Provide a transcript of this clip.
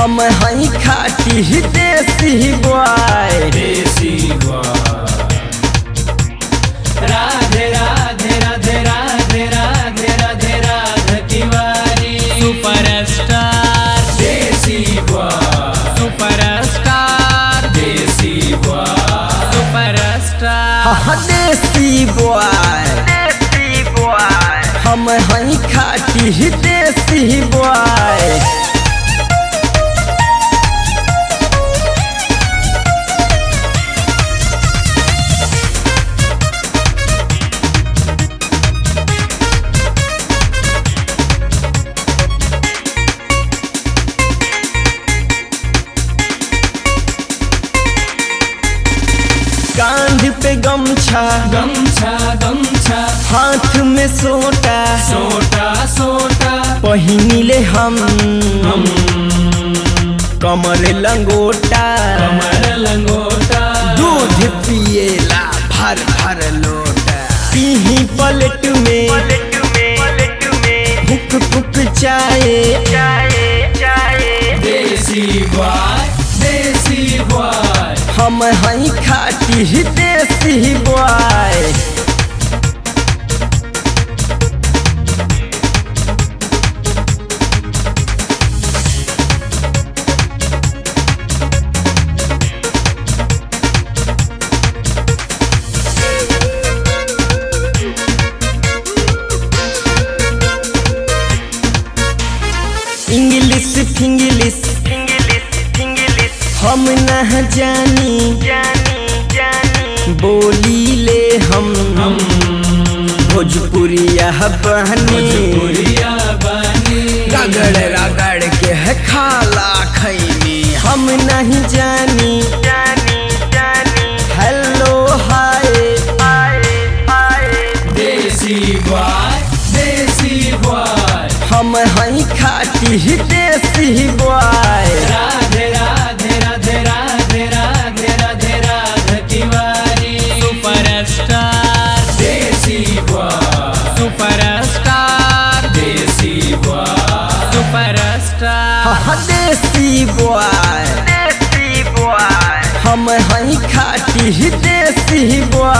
हम हई खाटी देसी बॉय। देसी बॉय। राधे राधे राधे राधे राधे राधे राधे तिवारी सुपरस्टार देसी बॉय। सुपरस्टार देसी बॉय। सुपरस्टार हाँ देसी बॉय। देसी बॉय। हम हई खाटी देसी बॉय। कांध पे गमछा गमछा गमछा हाथ में सोटा सोटा सोटा पहिनिले हम कमर लंगोटा। कमर लंगोटा दूध पिएला भर भर लोटा। पीही पलट में फुक फुक चाय। देसी बॉय। देसी बॉय। हम हई खाटी देसी बॉय। इंग्लिश फिंग्लिश हम न जानी बोली ले हम भोजपुरिया बहनी। भोजपुरिया बानी रगड़ रगड़ के है खाला खैनी। हम नहीं जानी हेलो हाय। देसी बॉय। देसी बॉय। हम हई खाटी देसी बॉय। राधे राधे राधे राधे राधे राधे राधे तिवारी सुपरस्टार देसी बॉय। सुपरस्टार देसी बॉय। सुपरस्टार हाँ देसी बॉय। हम हई खाटी देसी बॉय।